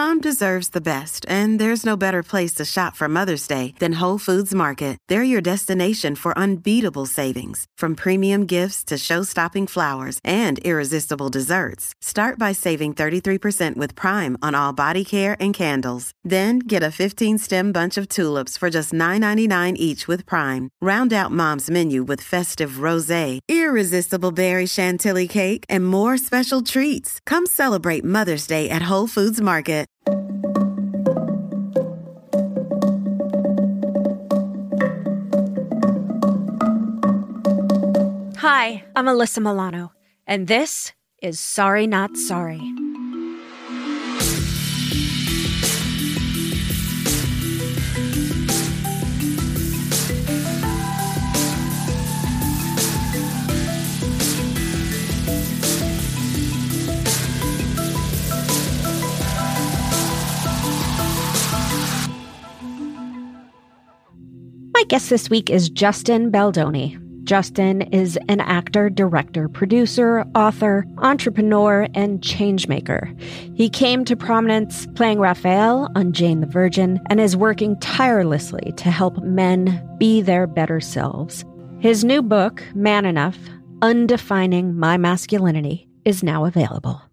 Mom deserves the best, and there's no better place to shop for Mother's Day than Whole Foods Market. They're your destination for unbeatable savings, from premium gifts to show-stopping flowers and irresistible desserts. Start by saving 33% with Prime on all body care and candles. Then get a 15-stem bunch of tulips for just $9.99 each with Prime. Round out Mom's menu with festive rosé, irresistible berry chantilly cake, and more special treats. Come celebrate Mother's Day at Whole Foods Market. Hi, I'm Alyssa Milano, and this is Sorry Not Sorry. My guest this week is Justin Baldoni. Justin is an actor, director, producer, author, entrepreneur, and changemaker. He came to prominence playing Raphael on Jane the Virgin and is working tirelessly to help men be their better selves. His new book, Man Enough, Undefining My Masculinity, is now available.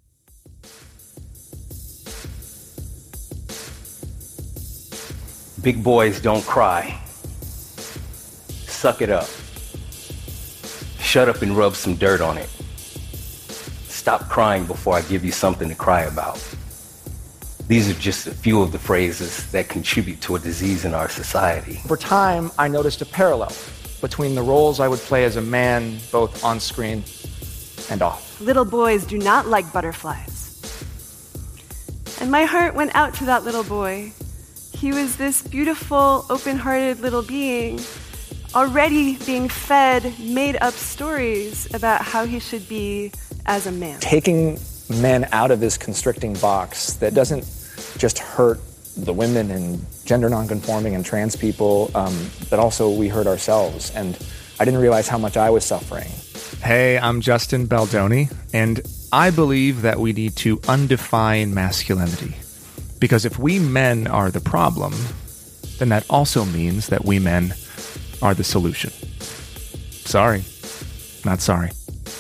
Big boys don't cry. Suck it up. Shut up and rub some dirt on it. Stop crying before I give you something to cry about. These are just a few of the phrases that contribute to a disease in our society. Over time, I noticed a parallel between the roles I would play as a man, both on screen and off. Little boys do not like butterflies. And my heart went out to that little boy. He was this beautiful, open-hearted little being, already being fed made-up stories about how he should be as a man. Taking men out of this constricting box that doesn't just hurt the women and gender nonconforming and trans people, but also we hurt ourselves. And I didn't realize how much I was suffering. Hey, I'm Justin Baldoni, and I believe that we need to undefine masculinity. Because if we men are the problem, then that also means that we men are the solution. Sorry, not sorry.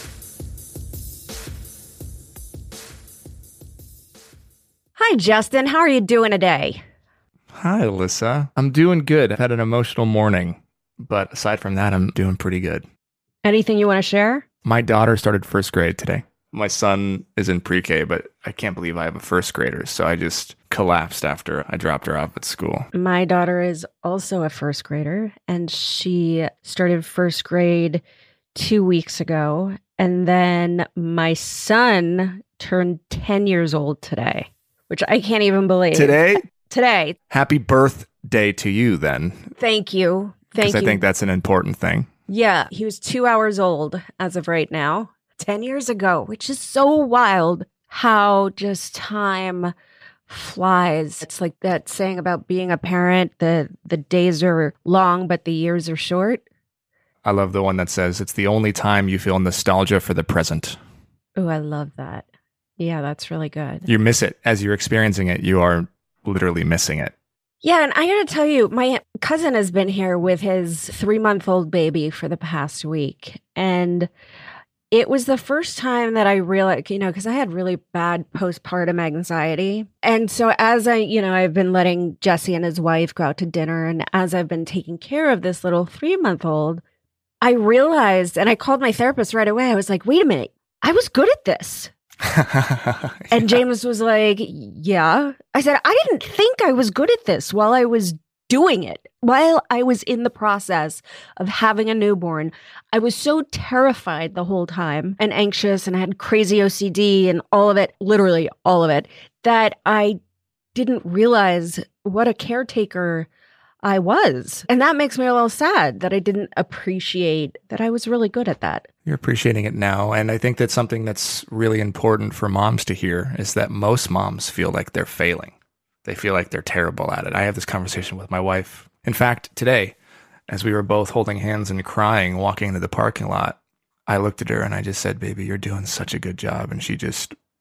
Hi, Justin. How are you doing today? Hi, Alyssa. I'm doing good. I've had an emotional morning, but aside from that, I'm doing pretty good. Anything you want to share? My daughter started first grade today. My son is in pre-K, but I can't believe I have a first grader, so I just collapsed after I dropped her off at school. My daughter is also a first grader, and she started first grade 2 weeks ago. And then my son turned 10 years old today, which I can't even believe. Today? Today. Happy birthday to you, then. Thank you. Thank you. Because I think that's an important thing. Yeah, he was 2 hours old as of right now. 10 years ago, which is so wild how just time flies. It's like that saying about being a parent, the days are long, but the years are short. I love the one that says it's the only time you feel nostalgia for the present. Oh, I love that. Yeah, that's really good. You miss it. As you're experiencing it, you are literally missing it. Yeah, and I gotta tell you, my cousin has been here with his 3-month-old baby for the past week. And it was the first time that I realized, because I had really bad postpartum anxiety. And so as I've been letting Jesse and his wife go out to dinner, and as I've been taking care of this little 3-month-old, I realized, and I called my therapist right away. I was like, wait a minute, I was good at this. And James was like, yeah. I said, I didn't think I was good at this while I was doing it. While I was in the process of having a newborn, I was so terrified the whole time and anxious, and I had crazy OCD and all of it, literally all of it, that I didn't realize what a caretaker I was. And that makes me a little sad that I didn't appreciate that I was really good at that. You're appreciating it now. And I think that's something that's really important for moms to hear, is that most moms feel like they're failing. They feel like they're terrible at it. I have this conversation with my wife. In fact, today, as we were both holding hands and crying, walking into the parking lot, I looked at her and I just said, baby, you're doing such a good job. And she just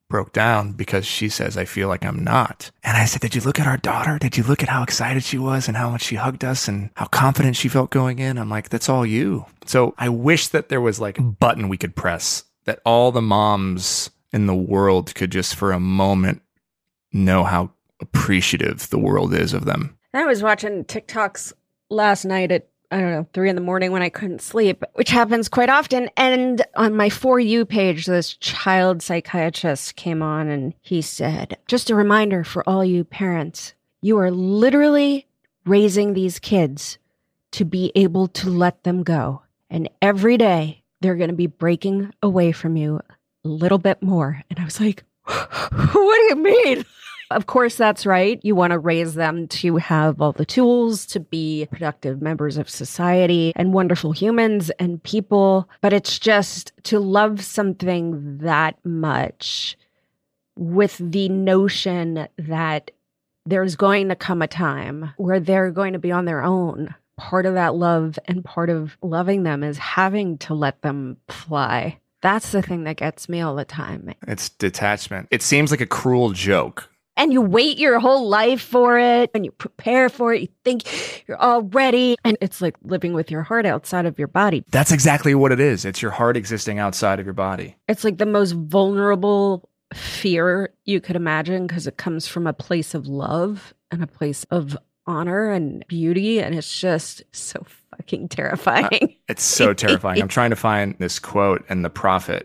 broke down because she says, I feel like I'm not. And I said, did you look at our daughter? Did you look at how excited she was and how much she hugged us and how confident she felt going in? I'm like, that's all you. So I wish that there was like a button we could press that all the moms in the world could just for a moment know how appreciative the world is of them. I was watching TikToks last night at 3 a.m. when I couldn't sleep, which happens quite often. And on my For You page, this child psychiatrist came on and he said, just a reminder for all you parents, you are literally raising these kids to be able to let them go. And every day they're going to be breaking away from you a little bit more. And I was like, what do you mean? Of course, that's right. You want to raise them to have all the tools to be productive members of society and wonderful humans and people. But it's just to love something that much with the notion that there's going to come a time where they're going to be on their own. Part of that love and part of loving them is having to let them fly. That's the thing that gets me all the time. It's detachment. It seems like a cruel joke. And you wait your whole life for it and you prepare for it. You think you're all ready. And it's like living with your heart outside of your body. That's exactly what it is. It's your heart existing outside of your body. It's like the most vulnerable fear you could imagine because it comes from a place of love and a place of honor and beauty. And it's just so fucking terrifying. It's so terrifying. I'm trying to find this quote in The Prophet.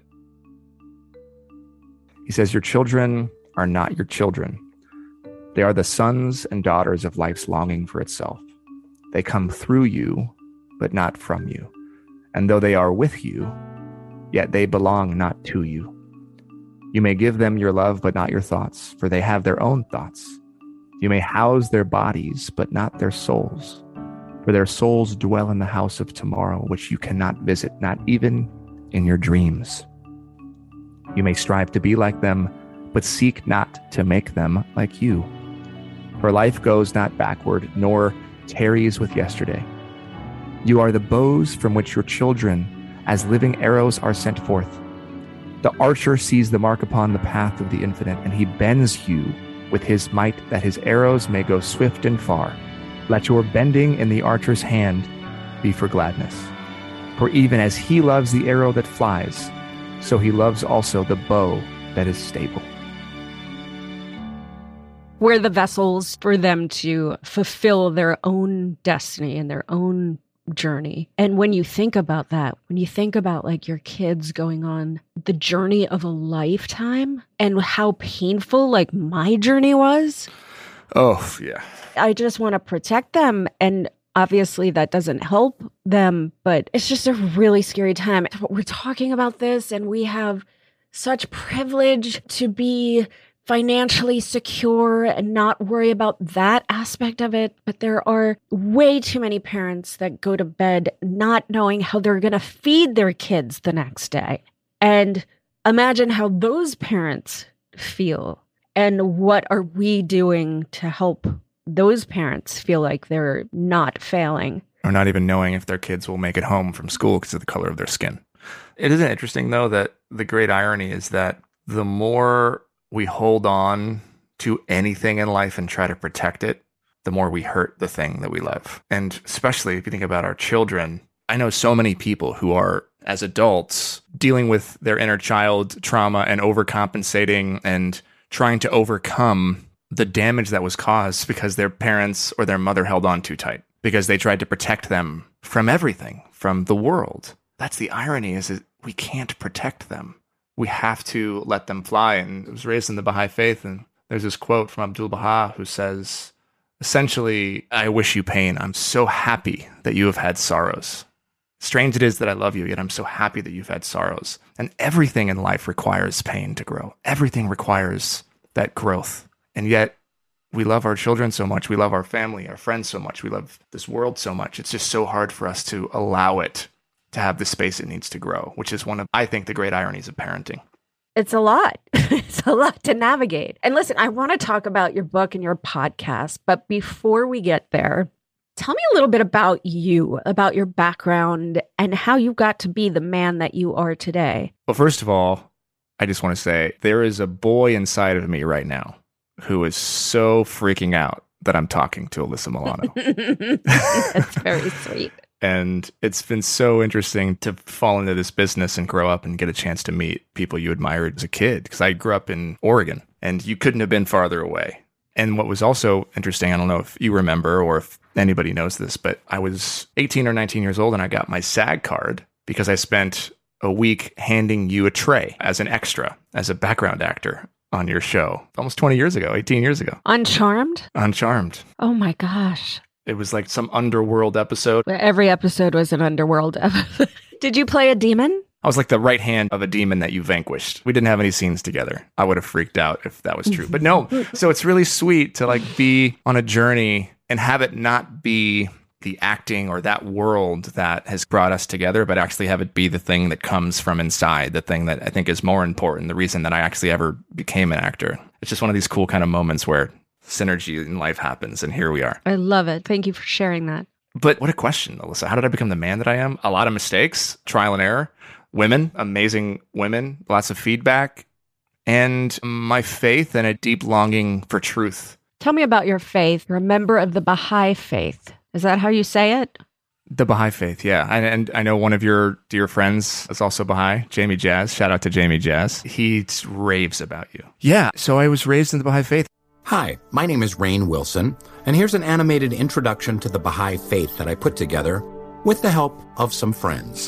He says, your children are not your children. They are the sons and daughters of life's longing for itself. They come through you, but not from you. And though they are with you, yet they belong not to you. You may give them your love, but not your thoughts, for they have their own thoughts. You may house their bodies, but not their souls, for their souls dwell in the house of tomorrow, which you cannot visit, not even in your dreams. You may strive to be like them, but seek not to make them like you. For life goes not backward, nor tarries with yesterday. You are the bows from which your children, as living arrows, are sent forth. The archer sees the mark upon the path of the infinite, and he bends you with his might that his arrows may go swift and far. Let your bending in the archer's hand be for gladness. For even as he loves the arrow that flies, so he loves also the bow that is stable. We're the vessels for them to fulfill their own destiny and their own journey. And when you think about that, when you think about like your kids going on the journey of a lifetime and how painful like my journey was. Oh, yeah. I just want to protect them. And obviously that doesn't help them, but it's just a really scary time. We're talking about this and we have such privilege to be financially secure and not worry about that aspect of it. But there are way too many parents that go to bed not knowing how they're going to feed their kids the next day. And imagine how those parents feel. And what are we doing to help those parents feel like they're not failing? Or not even knowing if their kids will make it home from school because of the color of their skin. It isn't interesting, though, that the great irony is that the more we hold on to anything in life and try to protect it, the more we hurt the thing that we love. And especially if you think about our children, I know so many people who are, as adults, dealing with their inner child trauma and overcompensating and trying to overcome the damage that was caused because their parents or their mother held on too tight, because they tried to protect them from everything, from the world. That's the irony, is that we can't protect them. We have to let them fly. And I was raised in the Baha'i faith, and there's this quote from Abdul Baha who says, essentially, I wish you pain. I'm so happy that you have had sorrows. Strange it is that I love you, yet I'm so happy that you've had sorrows. And everything in life requires pain to grow. Everything requires that growth. And yet, we love our children so much. We love our family, our friends so much. We love this world so much. It's just so hard for us to allow it to have the space it needs to grow, which is one of, I think, the great ironies of parenting. It's a lot. It's a lot to navigate. And listen, I want to talk about your book and your podcast, but before we get there, tell me a little bit about you, about your background and how you got to be the man that you are today. Well, first of all, I just want to say there is a boy inside of me right now who is so freaking out that I'm talking to Alyssa Milano. That's very sweet. And it's been so interesting to fall into this business and grow up and get a chance to meet people you admired as a kid. Because I grew up in Oregon, and you couldn't have been farther away. And what was also interesting, I don't know if you remember or if anybody knows this, but I was 18 or 19 years old and I got my SAG card because I spent a week handing you a tray as an extra, as a background actor on your show almost 20 years ago, 18 years ago. Uncharmed? Uncharmed. Oh my gosh. It was like some underworld episode. Every episode was an underworld episode. Did you play a demon? I was like the right hand of a demon that you vanquished. We didn't have any scenes together. I would have freaked out if that was true. But no, so it's really sweet to like be on a journey and have it not be the acting or that world that has brought us together, but actually have it be the thing that comes from inside, the thing that I think is more important, the reason that I actually ever became an actor. It's just one of these cool kind of moments where synergy in life happens, and here we are. I love it. Thank you for sharing that. But what a question, Alyssa. How did I become the man that I am? A lot of mistakes, trial and error, women, amazing women, lots of feedback, and my faith and a deep longing for truth. Tell me about your faith. You're a member of the Baha'i faith. Is that how you say it? The Baha'i faith, yeah. And I know one of your dear friends is also Baha'i, Jamie Jazz. Shout out to Jamie Jazz. He raves about you. Yeah, so I was raised in the Baha'i faith. Hi, my name is Rainn Wilson, and here's an animated introduction to the Baha'i faith that I put together with the help of some friends.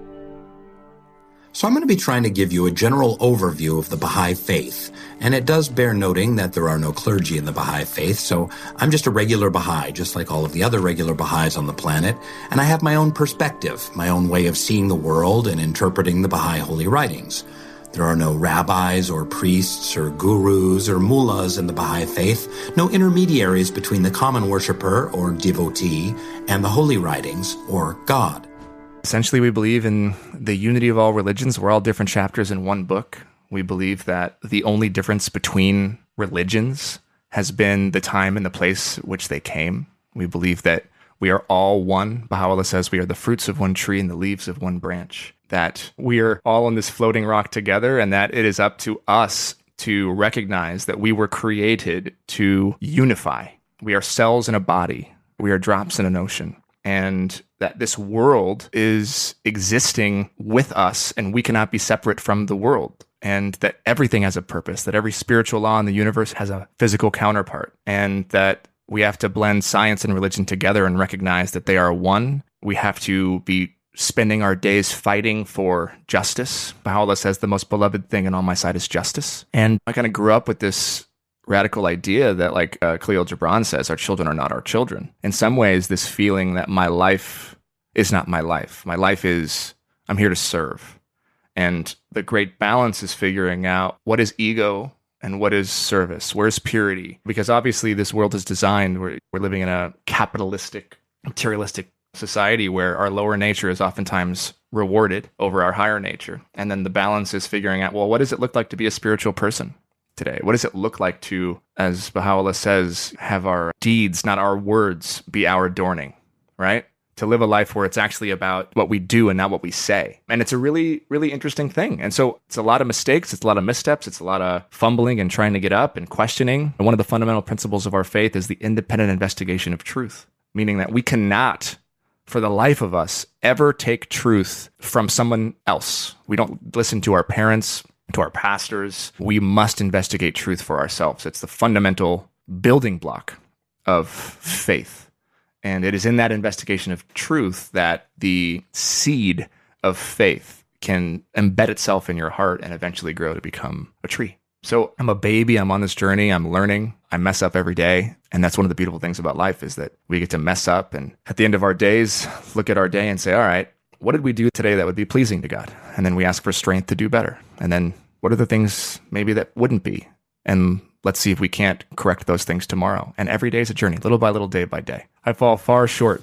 So I'm going to be trying to give you a general overview of the Baha'i faith, and it does bear noting that there are no clergy in the Baha'i faith, so I'm just a regular Baha'i, just like all of the other regular Baha'is on the planet, and I have my own perspective, my own way of seeing the world and interpreting the Baha'i holy writings. There are no rabbis or priests or gurus or mullahs in the Baha'i faith, no intermediaries between the common worshiper or devotee and the holy writings or God. Essentially, we believe in the unity of all religions. We're all different chapters in one book. We believe that the only difference between religions has been the time and the place which they came. We believe that we are all one. Baha'u'llah says we are the fruits of one tree and the leaves of one branch. That we are all on this floating rock together, and that it is up to us to recognize that we were created to unify. We are cells in a body. We are drops in an ocean. And that this world is existing with us, and we cannot be separate from the world. And that everything has a purpose, that every spiritual law in the universe has a physical counterpart, and that we have to blend science and religion together and recognize that they are one. We have to be spending our days fighting for justice. Baha'u'llah says the most beloved thing in all my sight is justice. And I kind of grew up with this radical idea that, like Khalil Gibran says, our children are not our children. In some ways, this feeling that my life is not my life. My life is, I'm here to serve. And the great balance is figuring out what is ego and what is service? Where's purity? Because obviously this world is designed, we're living in a capitalistic, materialistic society where our lower nature is oftentimes rewarded over our higher nature. And then the balance is figuring out, well, what does it look like to be a spiritual person today? What does it look like to, as Baha'u'llah says, have our deeds, not our words, be our adorning, right? To live a life where it's actually about what we do and not what we say. And it's a really, really interesting thing. And so it's a lot of mistakes, it's a lot of missteps, it's a lot of fumbling and trying to get up and questioning. And one of the fundamental principles of our faith is the independent investigation of truth, meaning that we cannot, for the life of us, ever take truth from someone else. We don't listen to our parents, to our pastors. We must investigate truth for ourselves. It's the fundamental building block of faith. And it is in that investigation of truth that the seed of faith can embed itself in your heart and eventually grow to become a tree. So I'm a baby. I'm on this journey. I'm learning. I mess up every day. And that's one of the beautiful things about life is that we get to mess up. And at the end of our days, look at our day and say, all right, what did we do today that would be pleasing to God? And then we ask for strength to do better. And then what are the things maybe that wouldn't be? And let's see if we can't correct those things tomorrow. And every day is a journey, little by little, day by day. I fall far short.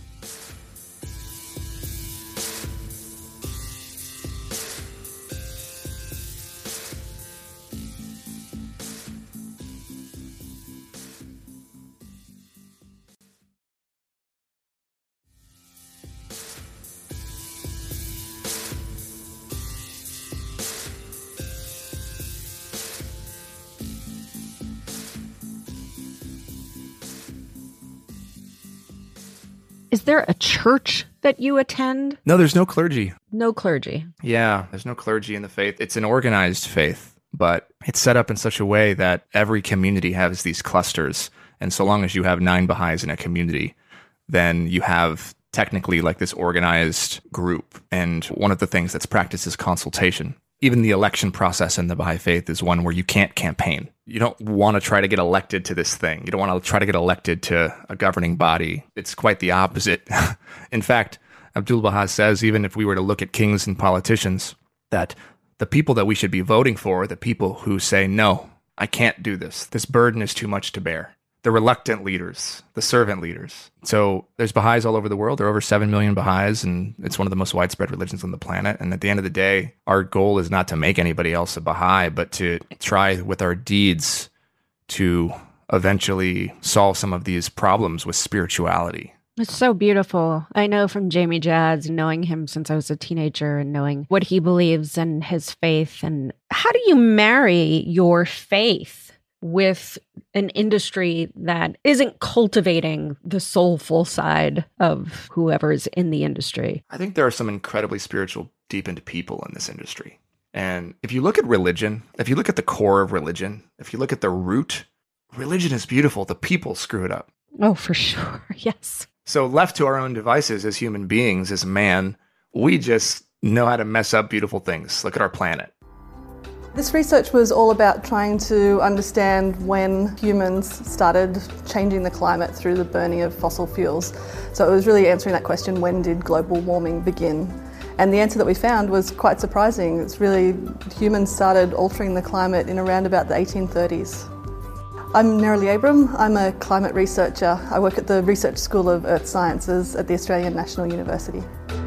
Is there a church that you attend? No, there's no clergy. No clergy. Yeah, there's no clergy in the faith. It's an organized faith, but it's set up in such a way that every community has these clusters. And so long as you have 9 Baha'is in a community, then you have technically like this organized group. And one of the things that's practiced is consultation. Even the election process in the Baha'i faith is one where you can't campaign. You don't want to try to get elected to this thing. You don't want to try to get elected to a governing body. It's quite the opposite. In fact, Abdu'l-Baha says, even if we were to look at kings and politicians, that the people that we should be voting for are the people who say, no, I can't do this. This burden is too much to bear. The reluctant leaders, the servant leaders. So there's Baha'is all over the world. There are over 7 million Baha'is, and it's one of the most widespread religions on the planet. And at the end of the day, our goal is not to make anybody else a Baha'i, but to try with our deeds to eventually solve some of these problems with spirituality. It's so beautiful. I know from Jamie Jazz, knowing him since I was a teenager and knowing what he believes and his faith. And how do you marry your faith with an industry that isn't cultivating the soulful side of whoever's in the industry? I think there are some incredibly spiritual, deepened people in this industry. And if you look at religion, if you look at the core of religion, if you look at the root, religion is beautiful. The people screw it up. Oh, for sure. Yes. So left to our own devices as human beings, as man, we just know how to mess up beautiful things. Look at our planet. This research was all about trying to understand when humans started changing the climate through the burning of fossil fuels. So it was really answering that question, when did global warming begin? And the answer that we found was quite surprising. It's really humans started altering the climate in around about the 1830s. I'm Neroli Abram. I'm a climate researcher. I work at the Research School of Earth Sciences at the Australian National University.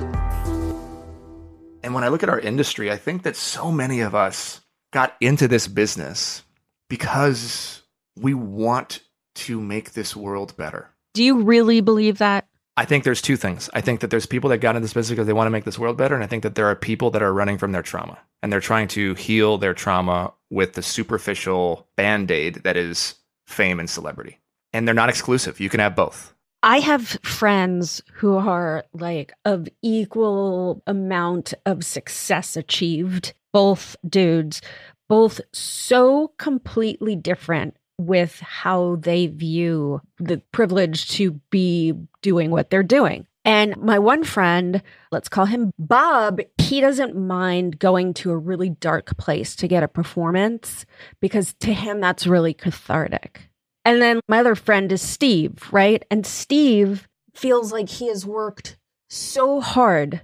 And when I look at our industry, I think that so many of us got into this business because we want to make this world better. Do you really believe that? I think there's two things. I think that there's people that got into this business because they want to make this world better. And I think that there are people that are running from their trauma and they're trying to heal their trauma with the superficial Band-Aid that is fame and celebrity. And they're not exclusive. You can have both. I have friends who are like of equal amount of success achieved, both dudes, both so completely different with how they view the privilege to be doing what they're doing. And my one friend, let's call him Bob, he doesn't mind going to a really dark place to get a performance because to him, that's really cathartic. And then my other friend is Steve, right? And Steve feels like he has worked so hard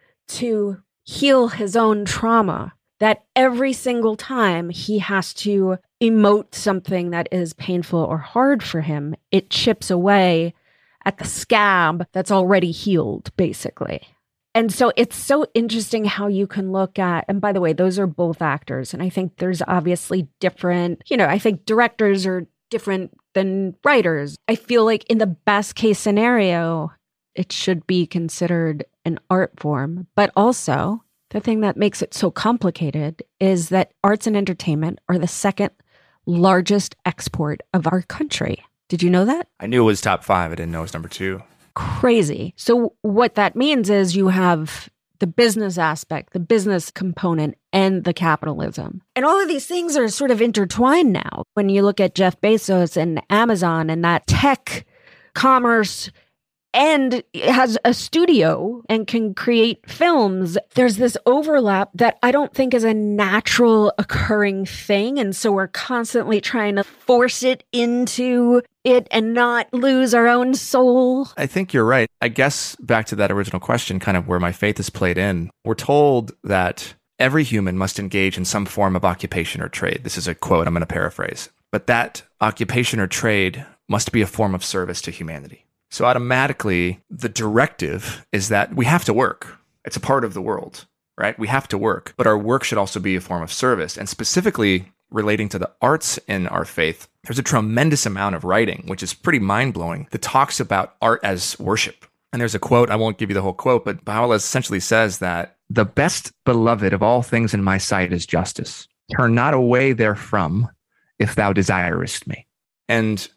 to heal his own trauma that every single time he has to emote something that is painful or hard for him, it chips away at the scab that's already healed, basically. And so it's so interesting how you can look at, and by the way, those are both actors. And I think there's obviously different, I think directors are different than writers. I feel like in the best case scenario, it should be considered an art form. But also, the thing that makes it so complicated is that arts and entertainment are the second largest export of our country. Did you know that? I knew it was top 5. I didn't know it was number 2. Crazy. So what that means is you have the business aspect, the business component, and the capitalism. And all of these things are sort of intertwined now. When you look at Jeff Bezos and Amazon and that tech, commerce, and has a studio and can create films, there's this overlap that I don't think is a natural occurring thing. And so we're constantly trying to force it into it and not lose our own soul. I think you're right. I guess back to that original question, kind of where my faith is played in, we're told that every human must engage in some form of occupation or trade. This is a quote, I'm going to paraphrase. But that occupation or trade must be a form of service to humanity. So automatically, the directive is that we have to work. It's a part of the world, right? We have to work, but our work should also be a form of service. And specifically relating to the arts in our faith, there's a tremendous amount of writing, which is pretty mind-blowing, that talks about art as worship. And there's a quote, I won't give you the whole quote, but Baha'u'llah essentially says that the best beloved of all things in my sight is justice. Turn not away therefrom if thou desirest me. And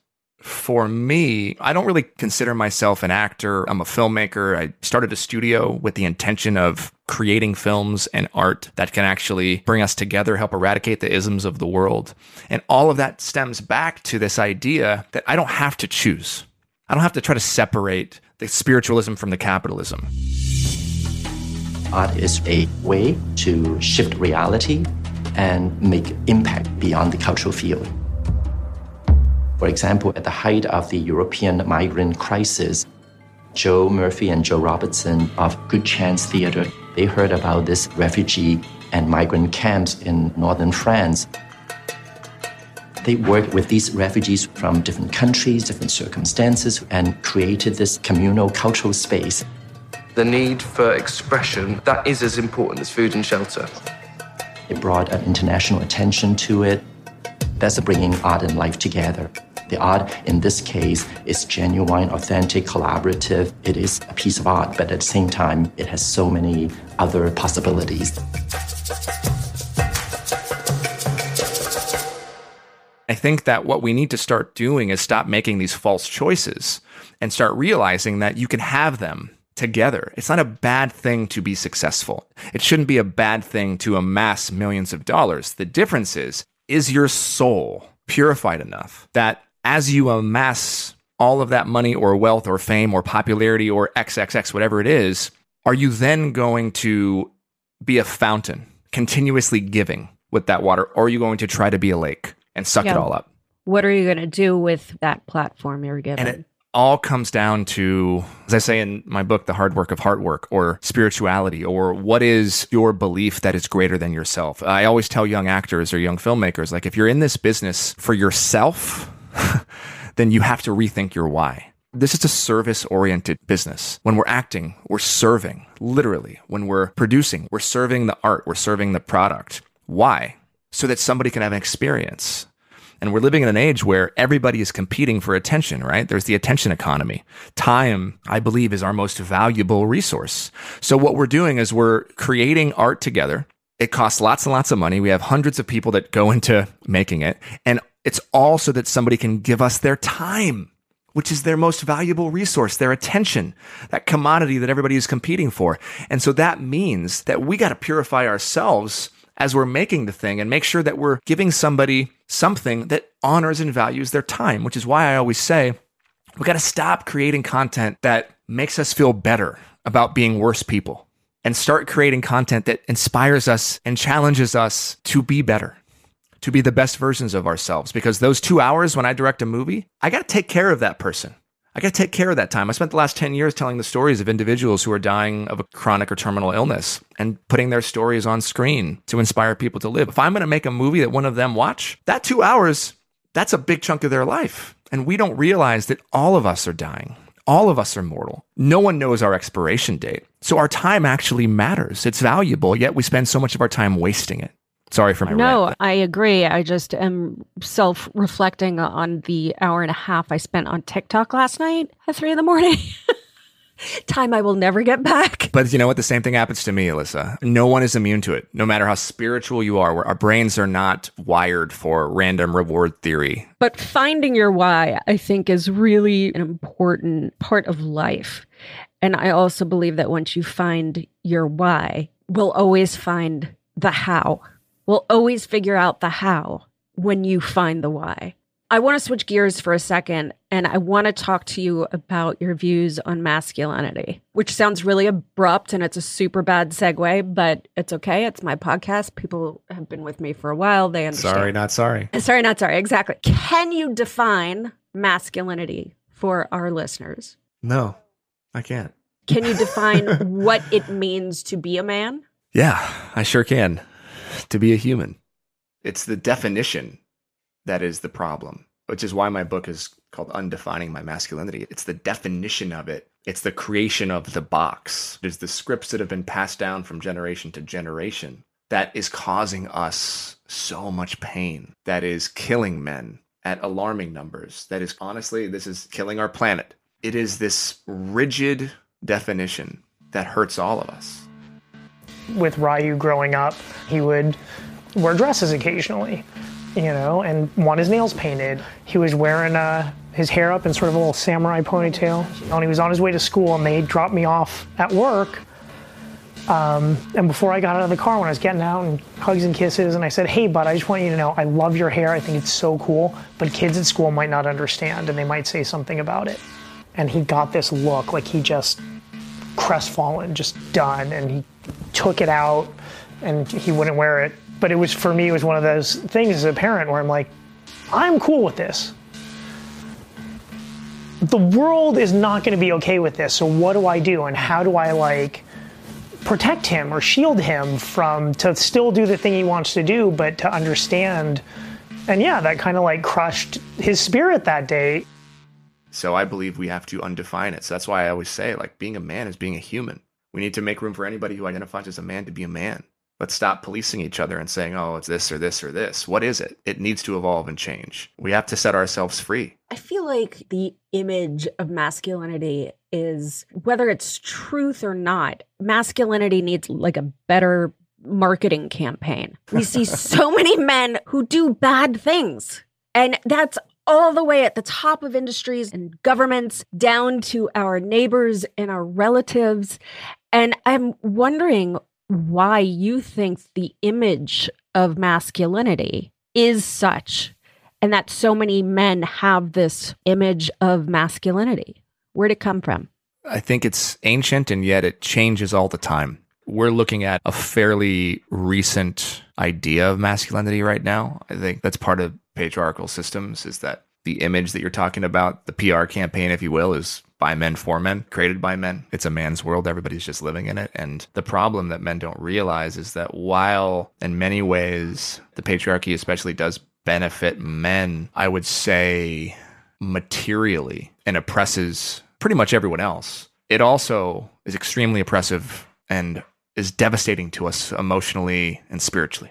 For me, I don't really consider myself an actor. I'm a filmmaker. I started a studio with the intention of creating films and art that can actually bring us together, help eradicate the isms of the world. And all of that stems back to this idea that I don't have to choose. I don't have to try to separate the spiritualism from the capitalism. Art is a way to shift reality and make impact beyond the cultural field. For example, at the height of the European migrant crisis, Joe Murphy and Joe Robertson of Good Chance Theatre, they heard about this refugee and migrant camps in northern France. They worked with these refugees from different countries, different circumstances, and created this communal cultural space. The need for expression, that is as important as food and shelter. It brought an international attention to it. That's bringing art and life together. The art in this case is genuine, authentic, collaborative. It is a piece of art, but at the same time, it has so many other possibilities. I think that what we need to start doing is stop making these false choices and start realizing that you can have them together. It's not a bad thing to be successful. It shouldn't be a bad thing to amass millions of dollars. The difference is your soul purified enough that as you amass all of that money or wealth or fame or popularity or XXX, whatever it is, are you then going to be a fountain, continuously giving with that water, or are you going to try to be a lake and suck it all up? What are you going to do with that platform you're given? And it all comes down to, as I say in my book, The Hard Work of Heart Work, or spirituality, or what is your belief that is greater than yourself? I always tell young actors or young filmmakers, like, if you're in this business for yourself, then you have to rethink your why. This is a service-oriented business. When we're acting, we're serving, literally. When we're producing, we're serving the art, we're serving the product. Why? So that somebody can have an experience. And we're living in an age where everybody is competing for attention, right? There's the attention economy. Time, I believe, is our most valuable resource. So what we're doing is we're creating art together. It costs lots and lots of money. We have hundreds of people that go into making it. And it's all so that somebody can give us their time, which is their most valuable resource, their attention, that commodity that everybody is competing for. And so that means that we got to purify ourselves as we're making the thing and make sure that we're giving somebody something that honors and values their time, which is why I always say we got to stop creating content that makes us feel better about being worse people and start creating content that inspires us and challenges us to be better, to be the best versions of ourselves. Because those 2 hours when I direct a movie, I got to take care of that person. I got to take care of that time. I spent the last 10 years telling the stories of individuals who are dying of a chronic or terminal illness and putting their stories on screen to inspire people to live. If I'm going to make a movie that one of them watch, that 2 hours, that's a big chunk of their life. And we don't realize that all of us are dying. All of us are mortal. No one knows our expiration date. So our time actually matters. It's valuable, yet we spend so much of our time wasting it. Sorry for my rant. No, I agree. I just am self-reflecting on the hour and a half I spent on TikTok last night at 3 a.m. Time I will never get back. But you know what? The same thing happens to me, Alyssa. No one is immune to it. No matter how spiritual you are, our brains are not wired for random reward theory. But finding your why, I think, is really an important part of life. And I also believe that once you find your why, we'll always find the how. We'll always figure out the how when you find the why. I want to switch gears for a second, and I want to talk to you about your views on masculinity, which sounds really abrupt, and it's a super bad segue, but it's okay. It's my podcast. People have been with me for a while. They understand. Sorry, not sorry. Sorry, not sorry. Exactly. Can you define masculinity for our listeners? No, I can't. Can you define what it means to be a man? Yeah, I sure can. To be a human. It's the definition that is the problem, which is why my book is called Undefining My Masculinity. It's the definition of it. It's the creation of the box. It's the scripts that have been passed down from generation to generation that is causing us so much pain, that is killing men at alarming numbers, that is, honestly, this is killing our planet. It is this rigid definition that hurts all of us. With Ryu growing up, he would wear dresses occasionally, and want his nails painted. He was wearing a his hair up in sort of a little samurai ponytail. And he was on his way to school, and they dropped me off at work. And before I got out of the car, when I was getting out, and hugs and kisses, and I said, hey, bud, I just want you to know, I love your hair. I think it's so cool, but kids at school might not understand, and they might say something about it. And he got this look like he just crestfallen, just done, and he took it out, and he wouldn't wear it. But it was, for me, it was one of those things as a parent where I'm like, I'm cool with this. The world is not going to be okay with this, so what do I do, and how do I, protect him or shield him from, to still do the thing he wants to do, but to understand? And yeah, that kind of crushed his spirit that day. So I believe we have to undefine it. So that's why I always say, being a man is being a human. We need to make room for anybody who identifies as a man to be a man. Let's stop policing each other and saying, oh, it's this or this or this. What is it? It needs to evolve and change. We have to set ourselves free. I feel like the image of masculinity is, whether it's truth or not, masculinity needs a better marketing campaign. We see so many men who do bad things. And that's all the way at the top of industries and governments, down to our neighbors and our relatives. And I'm wondering why you think the image of masculinity is such, and that so many men have this image of masculinity. Where'd it come from? I think it's ancient, and yet it changes all the time. We're looking at a fairly recent idea of masculinity right now. I think that's part of patriarchal systems, is that the image that you're talking about, the PR campaign, if you will, is by men for men, created by men. It's a man's world. Everybody's just living in it. And the problem that men don't realize is that while in many ways the patriarchy especially does benefit men, I would say materially, and oppresses pretty much everyone else, it also is extremely oppressive and is devastating to us emotionally and spiritually.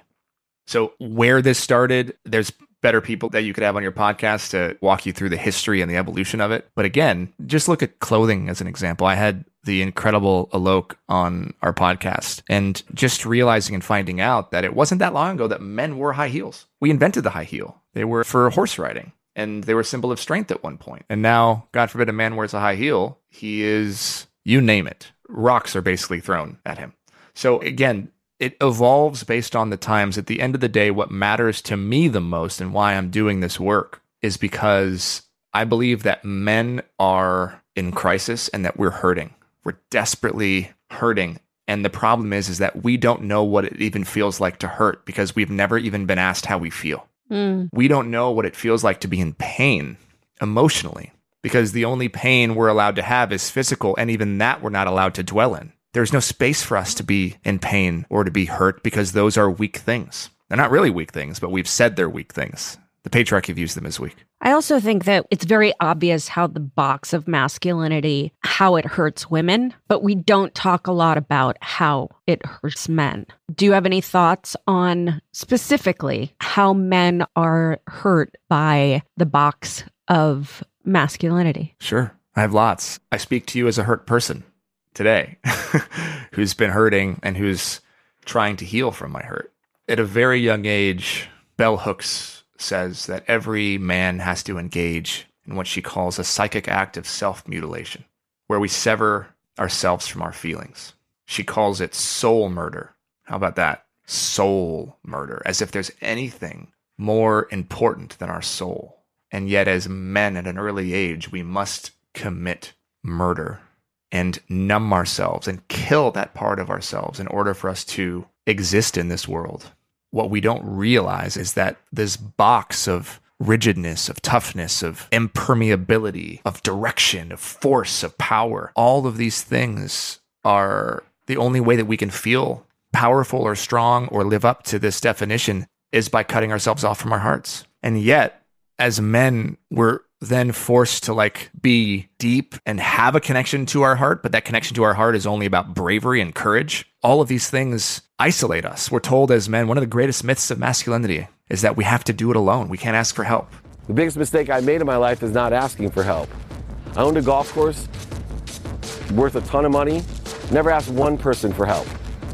So where this started, there's better people that you could have on your podcast to walk you through the history and the evolution of it. But again, just look at clothing as an example. I had the incredible Alok on our podcast, and just realizing and finding out that it wasn't that long ago that men wore high heels. We invented the high heel. They were for horse riding, and they were a symbol of strength at one point. And now, God forbid, a man wears a high heel, he is, you name it, rocks are basically thrown at him. So again, it evolves based on the times. At the end of the day, what matters to me the most, and why I'm doing this work, is because I believe that men are in crisis and that we're hurting. We're desperately hurting. And the problem is that we don't know what it even feels like to hurt, because we've never even been asked how we feel. We don't know what it feels like to be in pain emotionally, because the only pain we're allowed to have is physical, and even that we're not allowed to dwell in. There's no space for us to be in pain or to be hurt, because those are weak things. They're not really weak things, but we've said they're weak things. The patriarchy views them as weak. I also think that it's very obvious how the box of masculinity, how it hurts women, but we don't talk a lot about how it hurts men. Do you have any thoughts on specifically how men are hurt by the box of masculinity? Sure. I have lots. I speak to you as a hurt person today who's been hurting and who's trying to heal from my hurt. At a very young age, Bell Hooks says that every man has to engage in what she calls a psychic act of self-mutilation, where we sever ourselves from our feelings. She calls it soul murder. How about that? Soul murder, as if there's anything more important than our soul. And yet, as men at an early age, we must commit murder and numb ourselves and kill that part of ourselves in order for us to exist in this world. What we don't realize is that this box of rigidness, of toughness, of impermeability, of direction, of force, of power, all of these things are the only way that we can feel powerful or strong or live up to this definition is by cutting ourselves off from our hearts. And yet, as men, we're then forced to be deep and have a connection to our heart, but that connection to our heart is only about bravery and courage. All of these things isolate us. We're told as men, one of the greatest myths of masculinity is that we have to do it alone. We can't ask for help. The biggest mistake I made in my life is not asking for help. I owned a golf course worth a ton of money, never asked one person for help.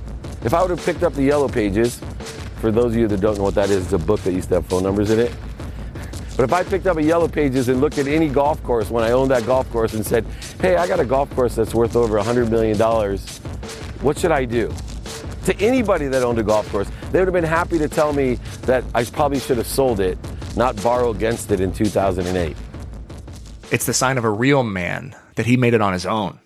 If I would have picked up the Yellow Pages, for those of you that don't know what that is, it's a book that used to have phone numbers in it. But if I picked up a Yellow Pages and looked at any golf course when I owned that golf course and said, hey, I got a golf course that's worth over $100 million, what should I do? To anybody that owned a golf course, they would have been happy to tell me that I probably should have sold it, not borrow against it in 2008. It's the sign of a real man that he made it on his own.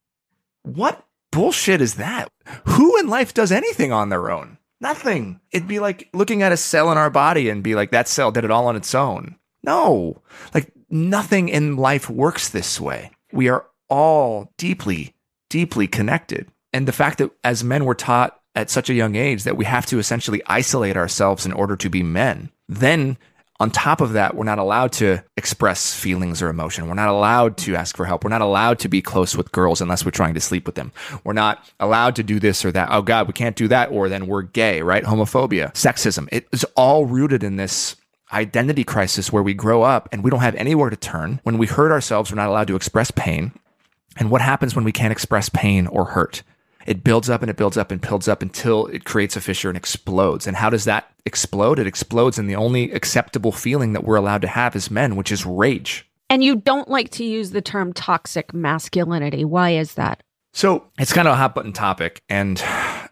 What bullshit is that? Who in life does anything on their own? Nothing. It'd be like looking at a cell in our body and be like, that cell did it all on its own. No, like nothing in life works this way. We are all deeply, deeply connected. And the fact that as men we're taught at such a young age that we have to essentially isolate ourselves in order to be men, then on top of that, we're not allowed to express feelings or emotion. We're not allowed to ask for help. We're not allowed to be close with girls unless we're trying to sleep with them. We're not allowed to do this or that. Oh God, we can't do that. Or then we're gay, right? Homophobia, sexism. It is all rooted in this identity crisis where we grow up and we don't have anywhere to turn. When we hurt ourselves, we're not allowed to express pain. And what happens when we can't express pain or hurt? It builds up and it builds up and builds up until it creates a fissure and explodes. And how does that explode? It explodes in the only acceptable feeling that we're allowed to have as men, which is rage. And you don't like to use the term toxic masculinity. Why is that? So it's kind of a hot button topic. And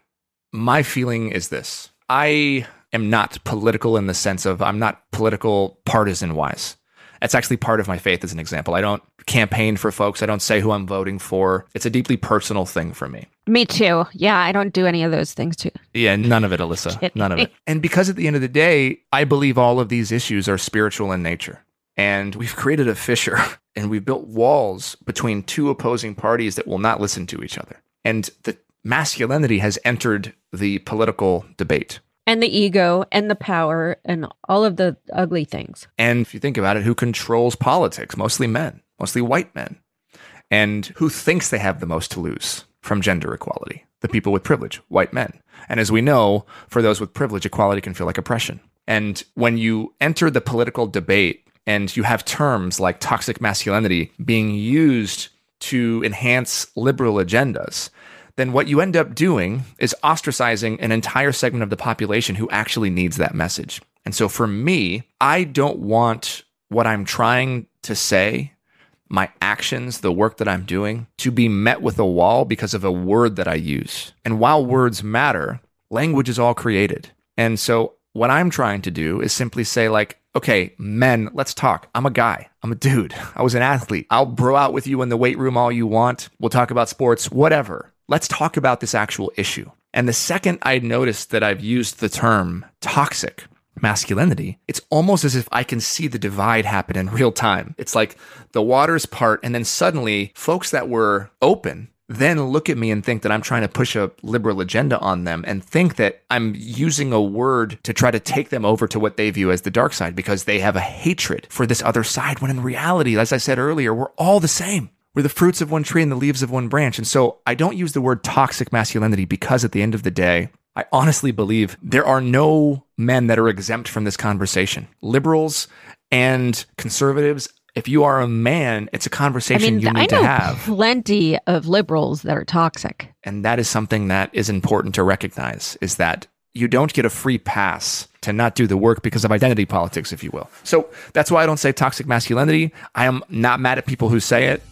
my feeling is this. I am not political in the sense of I'm not political partisan wise. That's actually part of my faith as an example. I don't campaign for folks. I don't say who I'm voting for. It's a deeply personal thing for me. Me too. Yeah, I don't do any of those things too. Yeah, none of it, Alyssa. None of it. And because at the end of the day, I believe all of these issues are spiritual in nature. And we've created a fissure and we've built walls between two opposing parties that will not listen to each other. And the masculinity has entered the political debate. And the ego and the power and all of the ugly things. And if you think about it, who controls politics? Mostly men, mostly white men. And who thinks they have the most to lose from gender equality? The people with privilege, white men. And as we know, for those with privilege, equality can feel like oppression. And when you enter the political debate and you have terms like toxic masculinity being used to enhance liberal agendas, then what you end up doing is ostracizing an entire segment of the population who actually needs that message. And so for me, I don't want what I'm trying to say, my actions, the work that I'm doing, to be met with a wall because of a word that I use. And while words matter, language is all created. And so what I'm trying to do is simply say like, okay, men, let's talk. I'm a guy. I'm a dude. I was an athlete. I'll bro out with you in the weight room all you want. We'll talk about sports, whatever. Let's talk about this actual issue. And the second I noticed that I've used the term toxic masculinity, it's almost as if I can see the divide happen in real time. It's like the waters part, and then suddenly folks that were open then look at me and think that I'm trying to push a liberal agenda on them and think that I'm using a word to try to take them over to what they view as the dark side because they have a hatred for this other side, when in reality, as I said earlier, we're all the same. We're the fruits of one tree and the leaves of one branch. And so I don't use the word toxic masculinity because at the end of the day, I honestly believe there are no men that are exempt from this conversation. Liberals and conservatives, if you are a man, it's a conversation you need to have. I know plenty of liberals that are toxic. And that is something that is important to recognize, is that you don't get a free pass to not do the work because of identity politics, if you will. So that's why I don't say toxic masculinity. I am not mad at people who say it.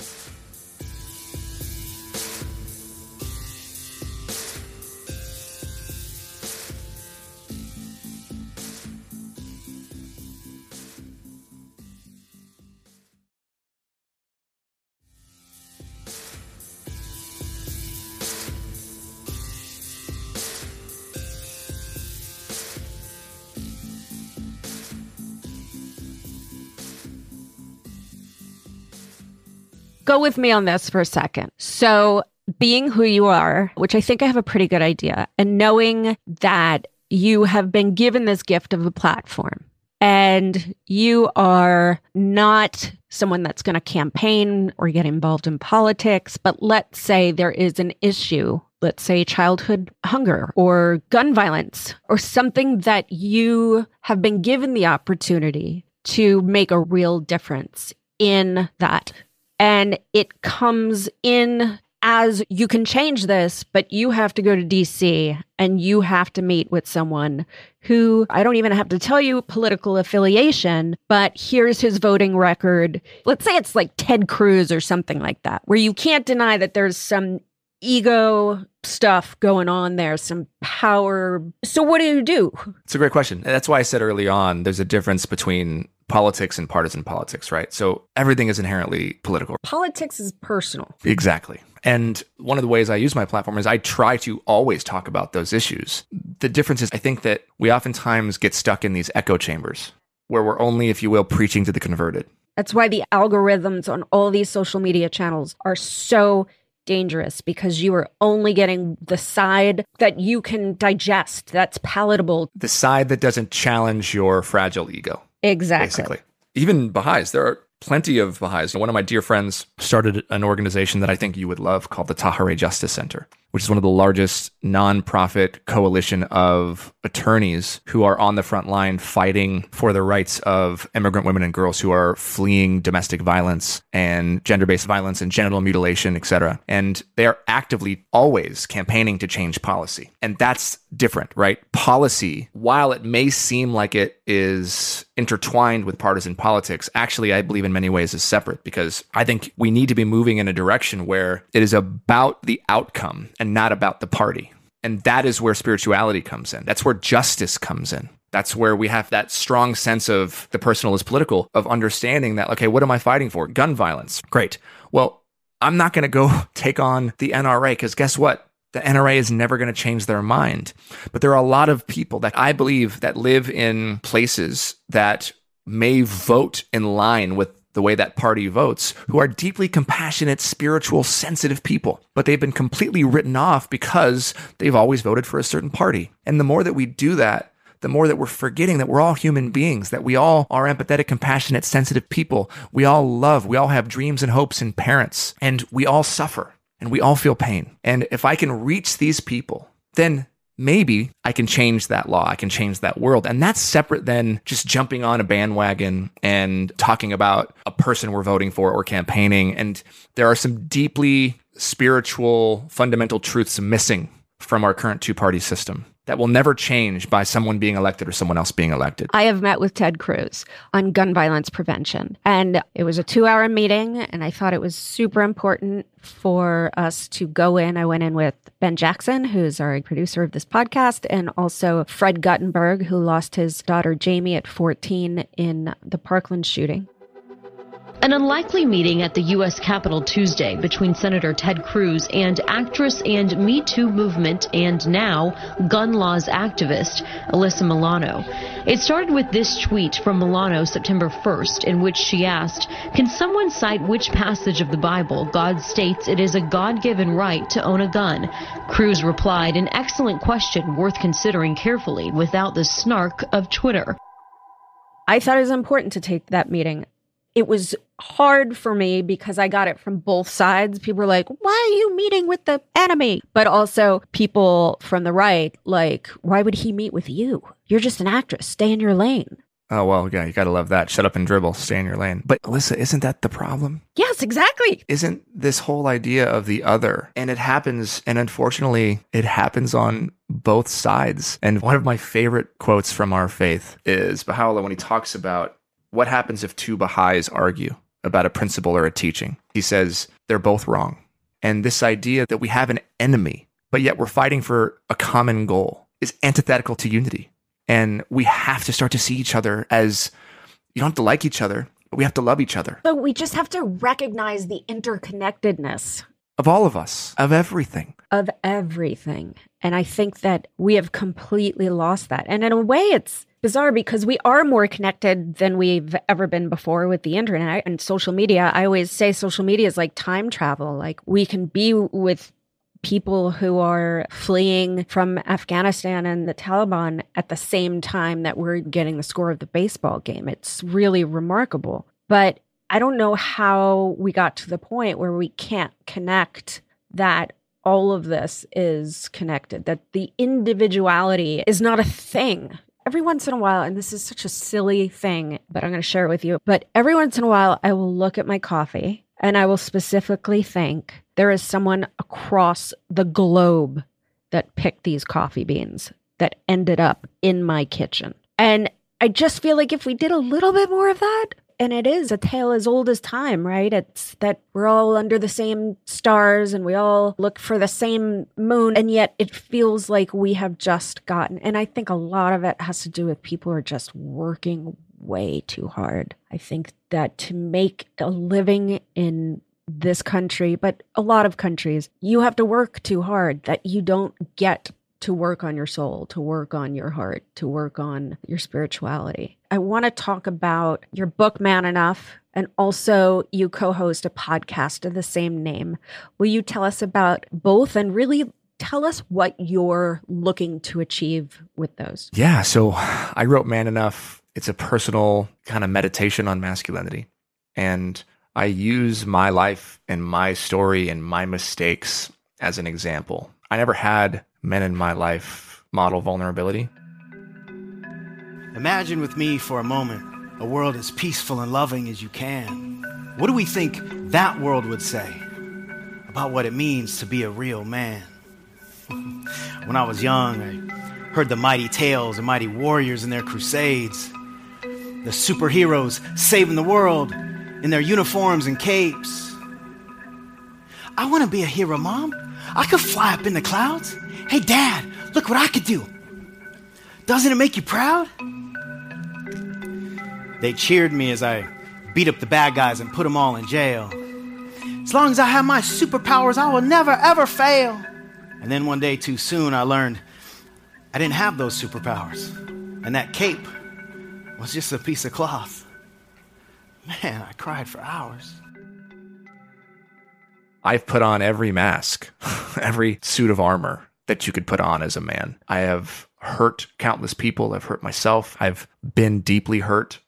Go with me on this for a second. So being who you are, which I think I have a pretty good idea, and knowing that you have been given this gift of a platform and you are not someone that's going to campaign or get involved in politics, but let's say there is an issue, let's say childhood hunger or gun violence or something that you have been given the opportunity to make a real difference in that. And it comes in as you can change this, but you have to go to DC and you have to meet with someone who, I don't even have to tell you political affiliation, but here's his voting record. Let's say it's like Ted Cruz or something like that, where you can't deny that there's some ego stuff going on there, some power. So what do? It's a great question. That's why I said early on, there's a difference between politics and partisan politics, right? So everything is inherently political. Politics is personal. Exactly. And one of the ways I use my platform is I try to always talk about those issues. The difference is I think that we oftentimes get stuck in these echo chambers where we're only, if you will, preaching to the converted. That's why the algorithms on all these social media channels are so dangerous, because you are only getting the side that you can digest, that's palatable. The side that doesn't challenge your fragile ego. Exactly. Basically. Even Baha'is, there are plenty of Baha'is. One of my dear friends started an organization that I think you would love called the Tahirih Justice Center, which is one of the largest nonprofit coalition of attorneys who are on the front line fighting for the rights of immigrant women and girls who are fleeing domestic violence and gender-based violence and genital mutilation, etc. And they are actively always campaigning to change policy. And that's different, right? Policy, while it may seem like it is intertwined with partisan politics, actually, I believe in many ways is separate, because I think we need to be moving in a direction where it is about the outcome and not about the party. And that is where spirituality comes in. That's where justice comes in. That's where we have that strong sense of the personal is political, of understanding that, okay, what am I fighting for? Gun violence. Great. Well, I'm not going to go take on the NRA, because guess what? The NRA is never going to change their mind. But there are a lot of people that I believe that live in places that may vote in line with the way that party votes, who are deeply compassionate, spiritual, sensitive people. But they've been completely written off because they've always voted for a certain party. And the more that we do that, the more that we're forgetting that we're all human beings, that we all are empathetic, compassionate, sensitive people. We all love, we all have dreams and hopes and parents, and we all suffer and we all feel pain. And if I can reach these people, then maybe I can change that law. I can change that world. And that's separate than just jumping on a bandwagon and talking about a person we're voting for or campaigning. And there are some deeply spiritual, fundamental truths missing from our current two-party system that will never change by someone being elected or someone else being elected. I have met with Ted Cruz on gun violence prevention, and it was a 2-hour meeting, and I thought it was super important for us to go in. I went in with Ben Jackson, who's our producer of this podcast, and also Fred Guttenberg, who lost his daughter Jamie at 14 in the Parkland shooting. An unlikely meeting at the U.S. Capitol Tuesday between Senator Ted Cruz and actress and Me Too movement and now gun laws activist Alyssa Milano. It started with this tweet from Milano September 1st, in which she asked, "Can someone cite which passage of the Bible God states it is a God-given right to own a gun?" Cruz replied, "An excellent question worth considering carefully without the snark of Twitter." I thought it was important to take that meeting. It was hard for me because I got it from both sides. People were like, why are you meeting with the enemy? But also people from the right, like, why would he meet with you? You're just an actress. Stay in your lane. Oh, well, yeah, you got to love that. Shut up and dribble. Stay in your lane. But Alyssa, isn't that the problem? Yes, exactly. Isn't this whole idea of the other? And it happens, and unfortunately, it happens on both sides. And one of my favorite quotes from our faith is Baha'u'llah when he talks about what happens if two Baha'is argue about a principle or a teaching. He says they're both wrong. And this idea that we have an enemy, but yet we're fighting for a common goal is antithetical to unity. And we have to start to see each other as, you don't have to like each other, but we have to love each other. But we just have to recognize the interconnectedness. Of all of us, of everything. Of everything. And I think that we have completely lost that. And in a way, it's bizarre because we are more connected than we've ever been before with the internet and social media. I always say social media is like time travel. Like we can be with people who are fleeing from Afghanistan and the Taliban at the same time that we're getting the score of the baseball game. It's really remarkable. But I don't know how we got to the point where we can't connect that all of this is connected, that the individuality is not a thing. Every once in a while, and this is such a silly thing, but I'm going to share it with you, but every once in a while, I will look at my coffee And I will specifically thank, there is someone across the globe that picked these coffee beans that ended up in my kitchen. And I just feel like if we did a little bit more of that, and it is a tale as old as time, right? It's that we're all under the same stars and we all look for the same moon. And yet it feels like we have just gotten, and I think a lot of it has to do with people who are just working way too hard. I think that to make a living in this country, but a lot of countries, you have to work too hard, that you don't get to work on your soul, to work on your heart, to work on your spirituality. I want to talk about your book, Man Enough, and also you co-host a podcast of the same name. Will you tell us about both and really tell us what you're looking to achieve with those? Yeah, so I wrote Man Enough. It's a personal kind of meditation on masculinity. And I use my life and my story and my mistakes as an example. I never had men in my life model vulnerability. Imagine with me for a moment a world as peaceful and loving as you can. What do we think that world would say about what it means to be a real man? When I was young, I heard the mighty tales of mighty warriors in their crusades, the superheroes saving the world in their uniforms and capes. I want to be a hero, Mom. I could fly up in the clouds. Hey, Dad, look what I could do. Doesn't it make you proud? They cheered me as I beat up the bad guys and put them all in jail. As long as I have my superpowers, I will never, ever fail. And then one day too soon, I learned I didn't have those superpowers. And that cape was just a piece of cloth. Man, I cried for hours. I've put on every mask, every suit of armor that you could put on as a man. I have hurt countless people. I've hurt myself. I've been deeply hurt.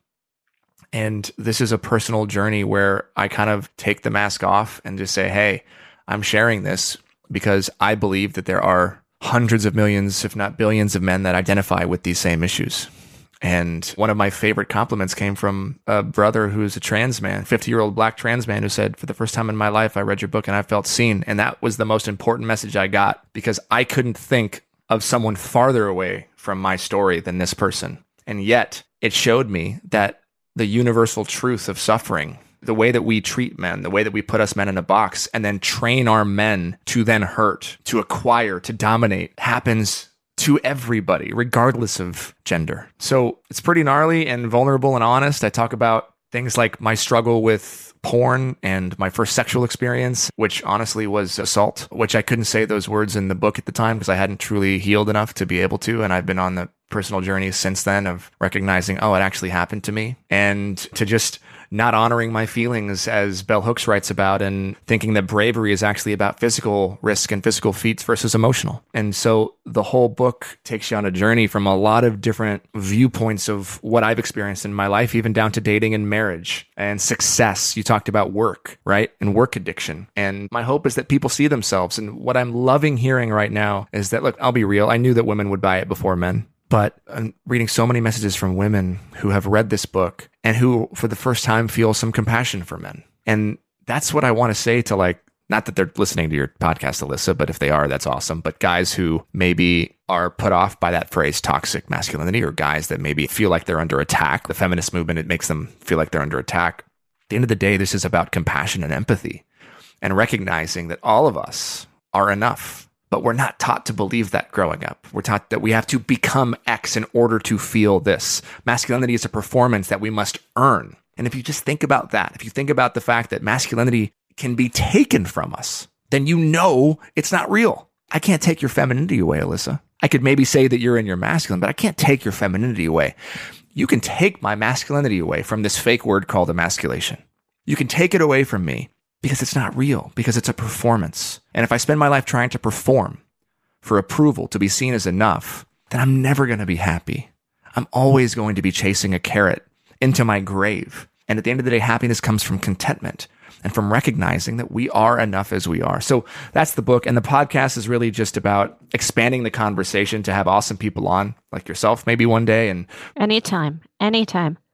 And this is a personal journey where I kind of take the mask off and just say, hey, I'm sharing this because I believe that there are hundreds of millions, if not billions of men that identify with these same issues. And one of my favorite compliments came from a brother who's a trans man, 50-year-old black trans man, who said, for the first time in my life, I read your book and I felt seen. And that was the most important message I got, because I couldn't think of someone farther away from my story than this person. And yet it showed me that the universal truth of suffering, the way that we treat men, the way that we put us men in a box and then train our men to then hurt, to acquire, to dominate, happens to everybody, regardless of gender. So it's pretty gnarly and vulnerable and honest. I talk about things like my struggle with porn and my first sexual experience, which honestly was assault, which I couldn't say those words in the book at the time because I hadn't truly healed enough to be able to. And I've been on the personal journey since then of recognizing, oh, it actually happened to me. And to just not honoring my feelings, as Bell Hooks writes about, and thinking that bravery is actually about physical risk and physical feats versus emotional. And so the whole book takes you on a journey from a lot of different viewpoints of what I've experienced in my life, even down to dating and marriage and success. You talked about work, right? And work addiction. And my hope is that people see themselves. And what I'm loving hearing right now is that, look, I'll be real. I knew that women would buy it before men. But I'm reading so many messages from women who have read this book and who, for the first time, feel some compassion for men. And that's what I want to say to, like, not that they're listening to your podcast, Alyssa, but if they are, that's awesome. But guys who maybe are put off by that phrase, toxic masculinity, or guys that maybe feel like they're under attack. The feminist movement, it makes them feel like they're under attack. At the end of the day, this is about compassion and empathy and recognizing that all of us are enough. But we're not taught to believe that growing up. We're taught that we have to become X in order to feel this. Masculinity is a performance that we must earn. And if you just think about that, if you think about the fact that masculinity can be taken from us, then you know it's not real. I can't take your femininity away, Alyssa. I could maybe say that you're in your masculine, but I can't take your femininity away. You can take my masculinity away from this fake word called emasculation. You can take it away from me. Because it's not real, because it's a performance. And if I spend my life trying to perform for approval, to be seen as enough, then I'm never going to be happy. I'm always going to be chasing a carrot into my grave. And at the end of the day, happiness comes from contentment and from recognizing that we are enough as we are. So that's the book. And the podcast is really just about expanding the conversation to have awesome people on, like yourself, maybe one day. And anytime.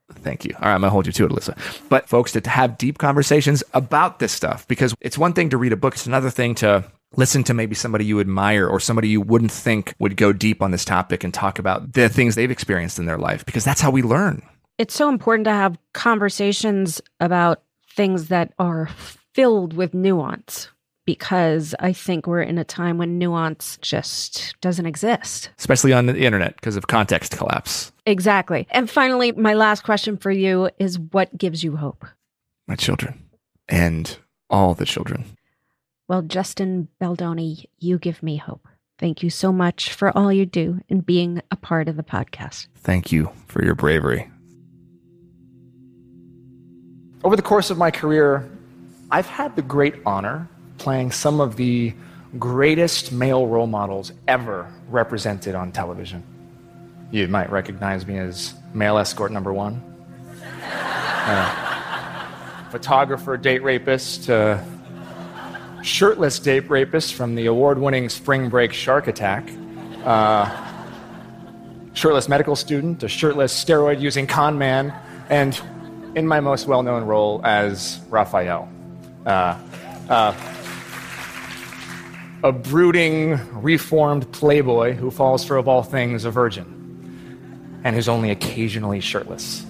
Thank you. All right, I'm going to hold you to it, Alyssa. But folks, to have deep conversations about this stuff, because it's one thing to read a book, it's another thing to listen to maybe somebody you admire or somebody you wouldn't think would go deep on this topic and talk about the things they've experienced in their life, because that's how we learn. It's so important to have conversations about things that are filled with nuance, because I think we're in a time when nuance just doesn't exist. Especially on the internet because of context collapse. Exactly. And finally, my last question for you is, what gives you hope? My children and all the children. Well, Justin Baldoni, you give me hope. Thank you so much for all you do and being a part of the podcast. Thank you for your bravery. Over the course of my career, I've had the great honor playing some of the greatest male role models ever represented on television. You might recognize me as male escort number 1. Photographer, date rapist, shirtless date rapist from the award-winning Spring Break Shark Attack, shirtless medical student, a shirtless steroid-using con man, and in my most well-known role as Raphael. A brooding, reformed playboy who falls for, of all things, a virgin, and who's only occasionally shirtless.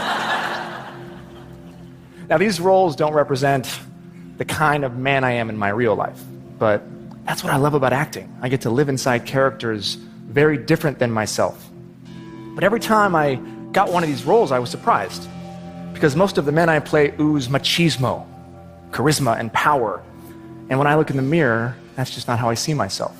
Now, these roles don't represent the kind of man I am in my real life, but that's what I love about acting. I get to live inside characters very different than myself. But every time I got one of these roles, I was surprised, because most of the men I play ooze machismo, charisma, and power. And when I look in the mirror, that's just not how I see myself.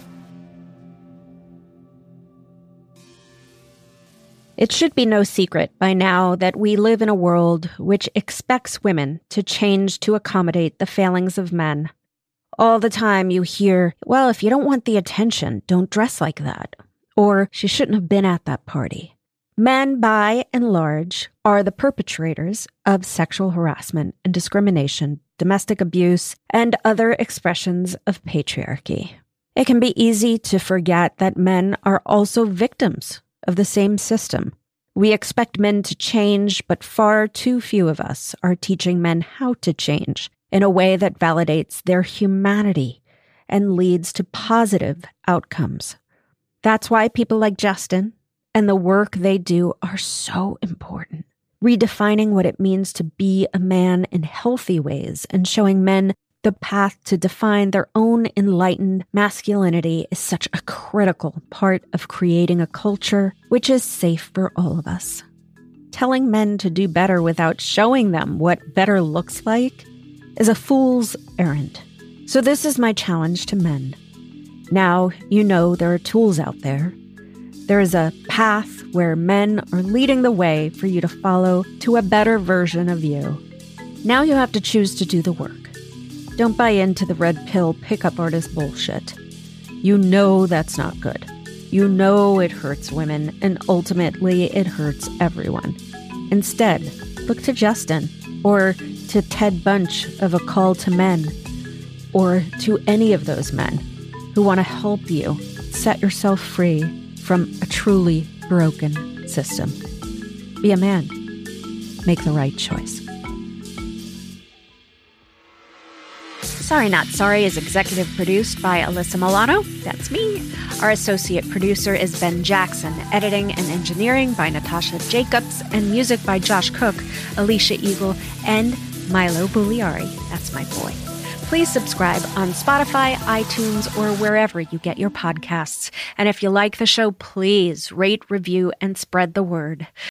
It should be no secret by now that we live in a world which expects women to change to accommodate the failings of men. All the time you hear, well, if you don't want the attention, don't dress like that. Or, she shouldn't have been at that party. Men, by and large, are the perpetrators of sexual harassment and discrimination, domestic abuse, and other expressions of patriarchy. It can be easy to forget that men are also victims of the same system. We expect men to change, but far too few of us are teaching men how to change in a way that validates their humanity and leads to positive outcomes. That's why people like Justin and the work they do are so important. Redefining what it means to be a man in healthy ways and showing men the path to define their own enlightened masculinity is such a critical part of creating a culture which is safe for all of us. Telling men to do better without showing them what better looks like is a fool's errand. So this is my challenge to men. Now you know there are tools out there. There is a path where men are leading the way for you to follow to a better version of you. Now you have to choose to do the work. Don't buy into the red pill pickup artist bullshit. You know that's not good. You know it hurts women, and ultimately it hurts everyone. Instead, look to Justin, or to Ted Bunch of A Call to Men, or to any of those men who want to help you set yourself free from a truly broken system. Be a man. Make the right choice. Sorry Not Sorry is executive produced by Alyssa Milano. That's me. Our associate producer is Ben Jackson. Editing and engineering by Natasha Jacobs. And music by Josh Cook, Alicia Eagle, and Milo Bugliari. That's my boy. Please subscribe on Spotify, iTunes, or wherever you get your podcasts. And if you like the show, please rate, review, and spread the word.